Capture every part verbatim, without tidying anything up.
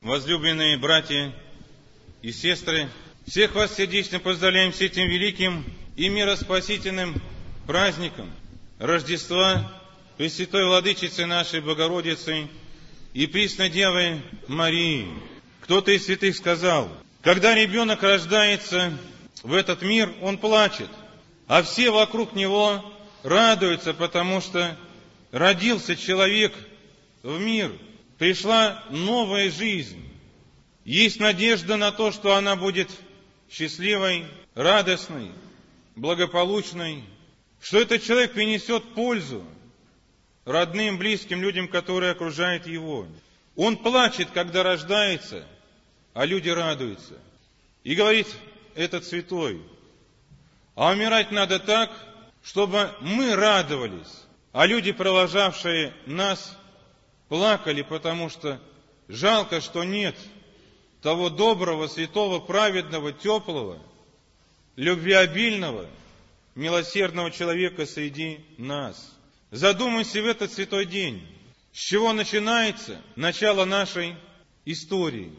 Возлюбленные братья и сестры, всех вас сердечно поздравляем с этим великим и мироспасительным праздником Рождества Пресвятой Владычицы нашей Богородицы и Пресной Девы Марии. Кто-то из святых сказал: когда ребенок рождается в этот мир, он плачет, а все вокруг него радуются, потому что родился человек в мир. Пришла новая жизнь. Есть надежда на то, что она будет счастливой, радостной, благополучной, что этот человек принесет пользу родным, близким людям, которые окружают его. Он плачет, когда рождается, а люди радуются. И говорит этот святой: а умирать надо так, чтобы мы радовались, а люди, провожавшие нас, плакали, потому что жалко, что нет того доброго, святого, праведного, теплого, любвеобильного, милосердного человека среди нас. Задумайся в этот святой день, с чего начинается начало нашей истории,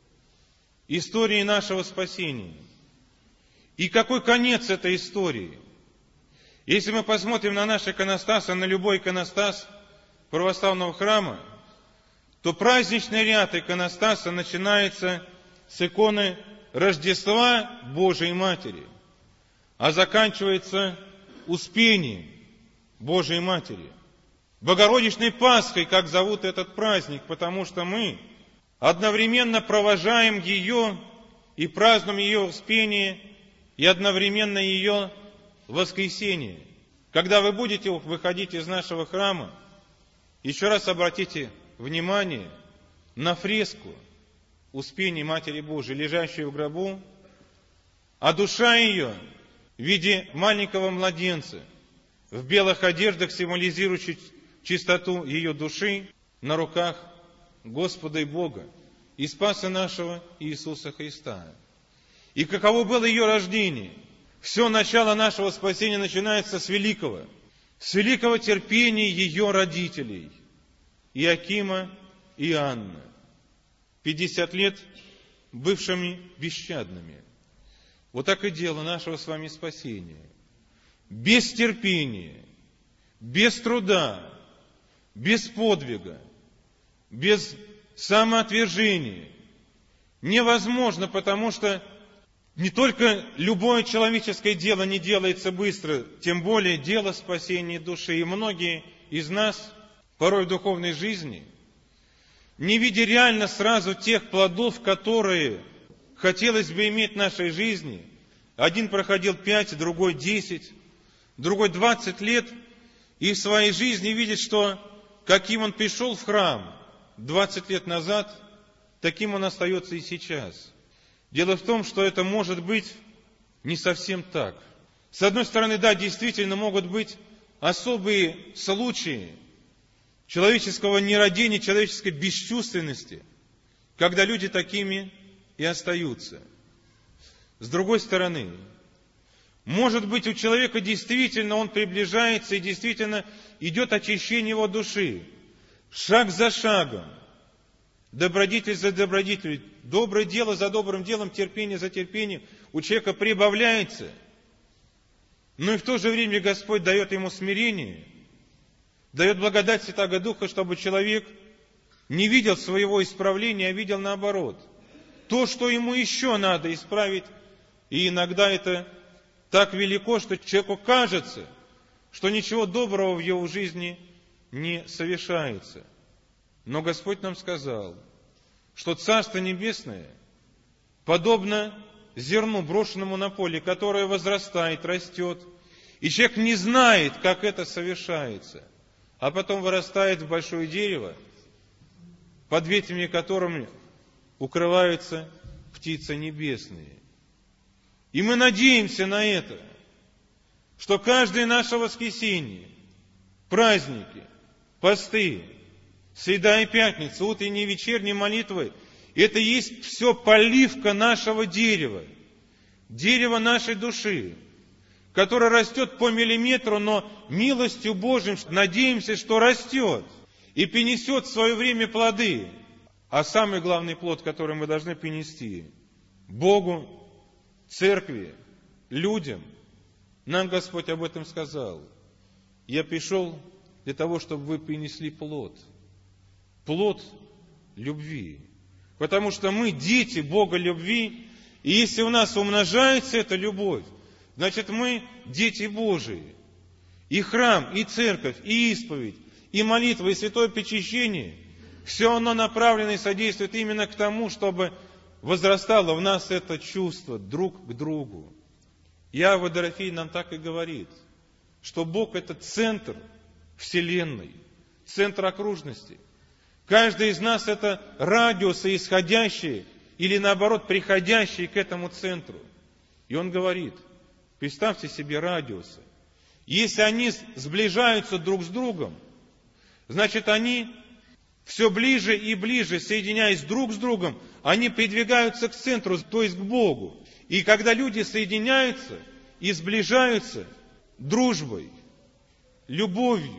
истории нашего спасения. И какой конец этой истории? Если мы посмотрим на наш иконостас, а на любой иконостас православного храма, то праздничный ряд иконостаса начинается с иконы Рождества Божией Матери, а заканчивается Успением Божией Матери. Богородичной Пасхой, как зовут этот праздник, потому что мы одновременно провожаем ее и празднуем ее Успение, и одновременно ее воскресение. Когда вы будете выходить из нашего храма, еще раз обратите внимание на фреску Успения Матери Божией, лежащую в гробу, а душа ее в виде маленького младенца, в белых одеждах, символизирующих чистоту ее души, на руках Господа и Бога и Спаса нашего Иисуса Христа. И каково было ее рождение? Все начало нашего спасения начинается с великого, с великого терпения ее родителей, Иоакима и Анны, пятьдесят лет бывшими бесщадными. Вот так и дело нашего с вами спасения. Без терпения, без труда, без подвига, без самоотвержения невозможно, потому что не только любое человеческое дело не делается быстро, тем более дело спасения души. И многие из нас порой в духовной жизни, не видя реально сразу тех плодов, которые хотелось бы иметь в нашей жизни, один проходил пять, другой десять, другой двадцать лет, и в своей жизни видит, что каким он пришел в храм двадцать лет назад, таким он остается и сейчас. Дело в том, что это может быть не совсем так. С одной стороны, да, действительно могут быть особые случаи человеческого нерадения, человеческой бесчувственности, когда люди такими и остаются. С другой стороны, может быть, у человека действительно он приближается и действительно идет очищение его души, шаг за шагом, добродетель за добродетелью, доброе дело за добрым делом, терпение за терпением у человека прибавляется, но и в то же время Господь дает ему смирение, дает благодать Святаго Духа, чтобы человек не видел своего исправления, а видел наоборот. То, что ему еще надо исправить, и иногда это так велико, что человеку кажется, что ничего доброго в его жизни не совершается. Но Господь нам сказал, что Царство Небесное подобно зерну, брошенному на поле, которое возрастает, растет, и человек не знает, как это совершается, а потом вырастает в большое дерево, под ветвями которым укрываются птицы небесные. И мы надеемся на это, что каждое наше воскресенье, праздники, посты, среда и пятница, утренние и вечерние молитвы, это есть все поливка нашего дерева, дерева нашей души, которое растет по миллиметру, но милостью Божией надеемся, что растет и принесет в свое время плоды. А самый главный плод, который мы должны принести Богу, церкви, людям, нам Господь об этом сказал. Я пришел для того, чтобы вы принесли плод. Плод любви. Потому что мы дети Бога любви, и если у нас умножается эта любовь, значит мы дети Божии. И храм, и церковь, и исповедь, и молитва, и святое причащение, все оно направлено и содействует именно к тому, чтобы возрастало в нас это чувство друг к другу. Иоанн Дорофей нам так и говорит, что Бог – это центр Вселенной, центр окружности. Каждый из нас – это радиусы, исходящие или, наоборот, приходящие к этому центру. И он говорит, представьте себе радиусы. Если они сближаются друг с другом, значит, они все ближе и ближе, соединяясь друг с другом, они придвигаются к центру, то есть к Богу. И когда люди соединяются и сближаются дружбой, любовью,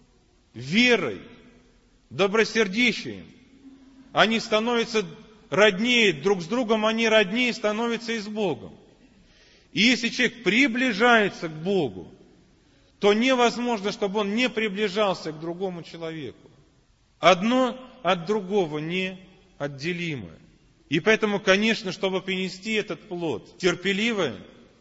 верой, добросердечием, они становятся роднее друг с другом, они роднее становятся и с Богом. И если человек приближается к Богу, то невозможно, чтобы он не приближался к другому человеку. Одно от другого неотделимо. И поэтому, конечно, чтобы принести этот плод, терпеливое,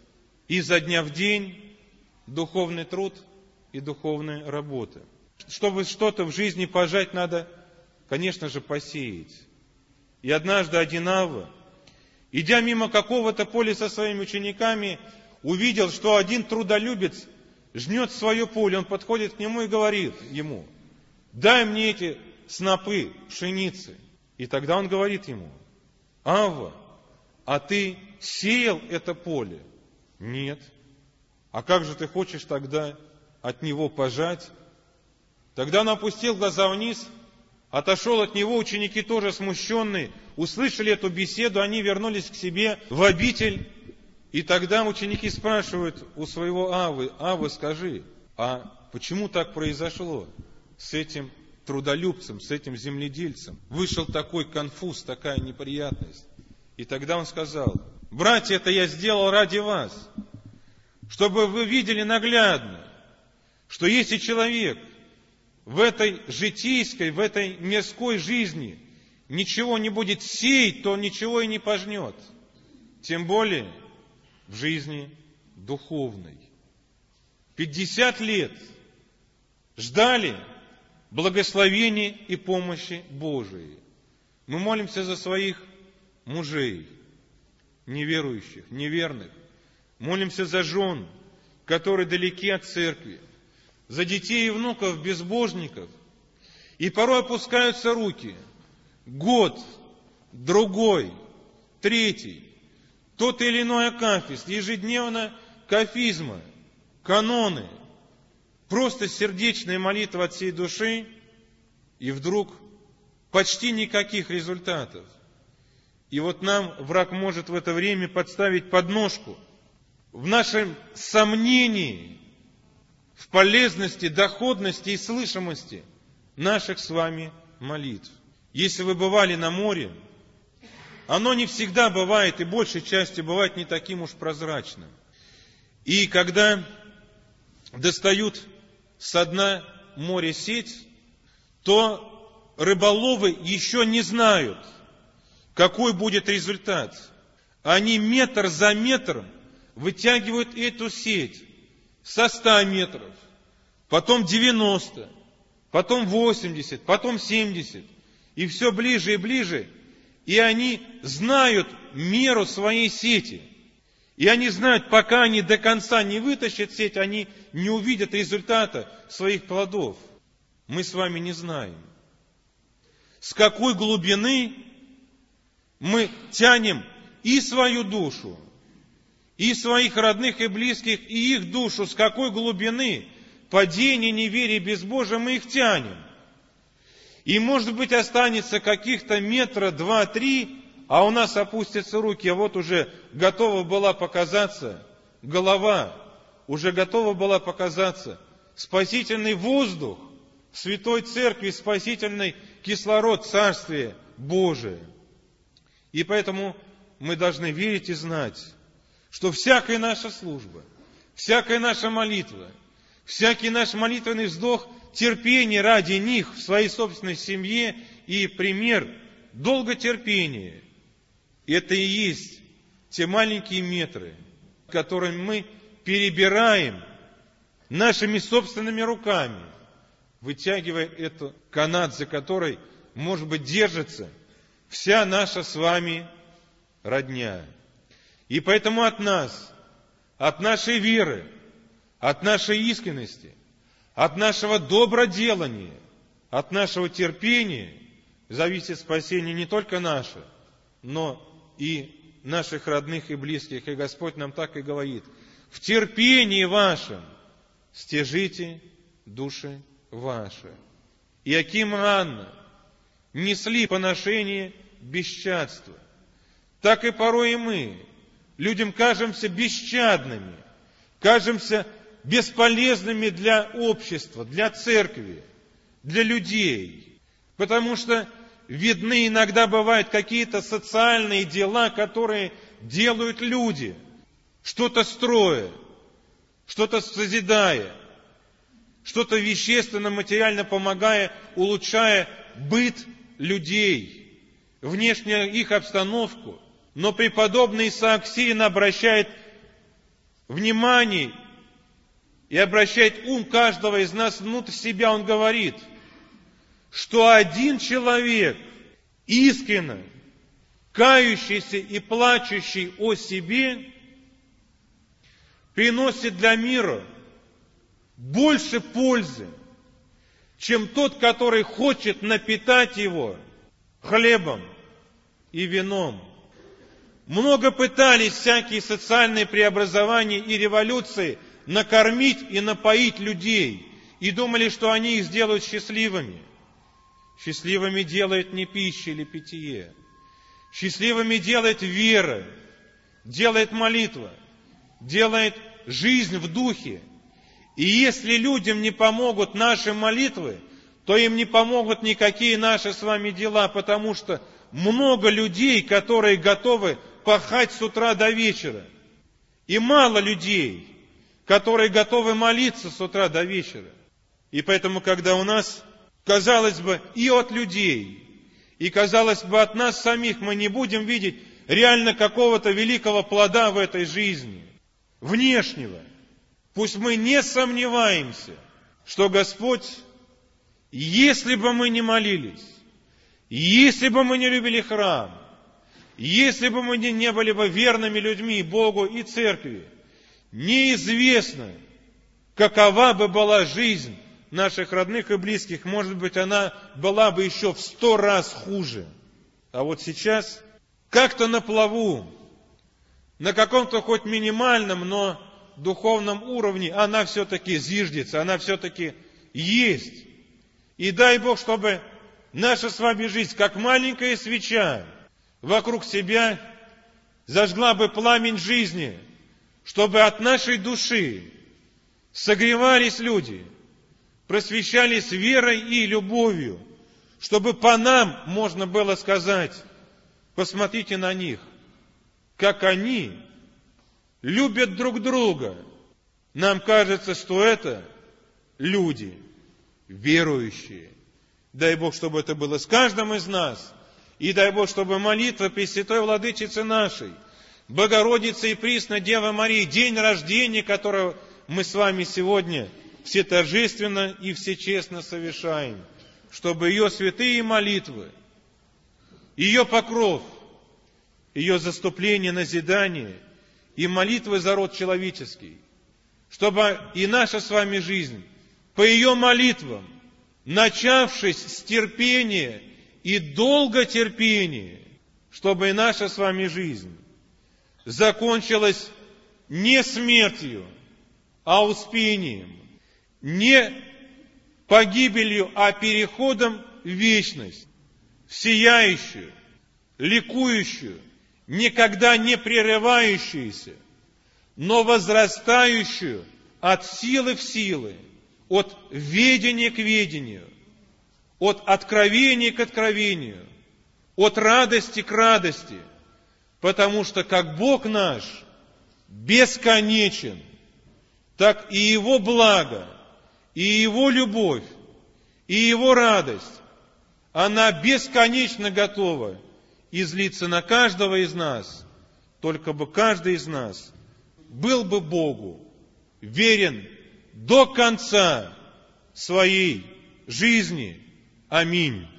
изо дня в день, духовный труд и духовная работа. Чтобы что-то в жизни пожать, надо, конечно же, посеять. И однажды один Авва, идя мимо какого-то поля со своими учениками, увидел, что один трудолюбец жнет свое поле. Он подходит к нему и говорит ему: дай мне эти снопы пшеницы. И тогда он говорит ему: Авва, а ты сеял это поле? Нет. А как же ты хочешь тогда от него пожать? Тогда он опустил глаза вниз, отошел от него, ученики тоже смущенные, услышали эту беседу, они вернулись к себе в обитель. И тогда ученики спрашивают у своего Аввы: Авва, скажи, а почему так произошло с этим трудолюбцем, с этим земледельцем? Вышел такой конфуз, такая неприятность. И тогда он сказал: братья, это я сделал ради вас, чтобы вы видели наглядно, что если человек в этой житейской, в этой мирской жизни ничего не будет сеять, то ничего и не пожнет. Тем более в жизни духовной. Пятьдесят лет ждали благословения и помощи Божией. Мы молимся за своих мужей, неверующих, неверных. Молимся за жен, которые далеки от церкви, за детей и внуков безбожников. И порой опускаются руки. Год, другой, третий. Тот или иной акафист, ежедневно кафизма, каноны, просто сердечная молитва от всей души, и вдруг почти никаких результатов. И вот нам враг может в это время подставить подножку в нашем сомнении, в полезности, доходности и слышимости наших с вами молитв. Если вы бывали на море, оно не всегда бывает, и большей частью бывает не таким уж прозрачным. И когда достают со дна моря сеть, то рыболовы еще не знают, какой будет результат. Они метр за метром вытягивают эту сеть со ста метров, потом девяносто, потом восемьдесят, потом семьдесят, и все ближе и ближе. И они знают меру своей сети. И они знают, пока они до конца не вытащат сеть, они не увидят результата своих плодов. Мы с вами не знаем, с какой глубины мы тянем и свою душу, и своих родных и близких, и их душу, с какой глубины падения, неверия, безбожия мы их тянем. И, может быть, останется каких-то метра два-три, а у нас опустятся руки, а вот уже готова была показаться голова, уже готова была показаться спасительный воздух Святой Церкви, спасительный кислород Царствия Божие. И поэтому мы должны верить и знать, что всякая наша служба, всякая наша молитва, всякий наш молитвенный вздох, терпение ради них в своей собственной семье и пример долготерпения, это и есть те маленькие метры, которыми мы перебираем нашими собственными руками, вытягивая этот канат, за который, может быть, держится вся наша с вами родня. И поэтому от нас, от нашей веры, от нашей искренности, от нашего доброделания, от нашего терпения зависит спасение не только наше, но и наших родных и близких. И Господь нам так и говорит: в терпении вашем стяжите души ваши. Иаким и Анна несли поношение бесчадства. Так и порой и мы людям кажемся бесчадными, кажемся бесполезными для общества, для церкви, для людей. Потому что видны иногда бывают какие-то социальные дела, которые делают люди, что-то строя, что-то созидая, что-то вещественно, материально помогая, улучшая быт людей, внешнюю их обстановку. Но преподобный Исаак Сирин обращает внимание и обращает ум каждого из нас внутрь себя. Он говорит, что один человек, искренне кающийся и плачущий о себе, приносит для мира больше пользы, чем тот, который хочет напитать его хлебом и вином. Много пытались всякие социальные преобразования и революции накормить и напоить людей, и думали, что они их сделают счастливыми. Счастливыми делает не пища или питье. Счастливыми делает вера, делает молитва, делает жизнь в духе. И если людям не помогут наши молитвы, то им не помогут никакие наши с вами дела, потому что много людей, которые готовы пахать с утра до вечера. И мало людей, которые готовы молиться с утра до вечера. И поэтому, когда у нас, казалось бы, и от людей, и, казалось бы, от нас самих мы не будем видеть реально какого-то великого плода в этой жизни, внешнего, пусть мы не сомневаемся, что Господь, если бы мы не молились, если бы мы не любили храм, если бы мы не были бы верными людьми Богу и церкви, неизвестно, какова бы была жизнь наших родных и близких. Может быть, она была бы еще в сто раз хуже. А вот сейчас как-то на плаву, на каком-то хоть минимальном, но духовном уровне она все-таки зиждется, она все-таки есть. И дай Бог, чтобы наша с вами жизнь, как маленькая свеча, вокруг себя зажгла бы пламень жизни, чтобы от нашей души согревались люди, просвещались верой и любовью, чтобы по нам можно было сказать: посмотрите на них, как они любят друг друга. Нам кажется, что это люди верующие. Дай Бог, чтобы это было с каждым из нас. И дай Бог, чтобы молитва Пресвятой Владычицы нашей, Богородицы и Пресной Девы Марии, день рождения, которого мы с вами сегодня все торжественно и всечестно совершаем, чтобы ее святые молитвы, ее покров, ее заступление, назидание и молитвы за род человеческий, чтобы и наша с вами жизнь по ее молитвам, начавшись с терпения и долготерпения, чтобы и наша с вами жизнь закончилась не смертью, а успением, не погибелью, а переходом в вечность, в сияющую, ликующую, никогда не прерывающуюся, но возрастающую от силы в силы, от ведения к ведению, от откровения к откровению, от радости к радости, потому что как Бог наш бесконечен, так и Его благо, и Его любовь, и Его радость, она бесконечно готова излиться на каждого из нас, только бы каждый из нас был бы Богу верен до конца своей жизни. Аминь.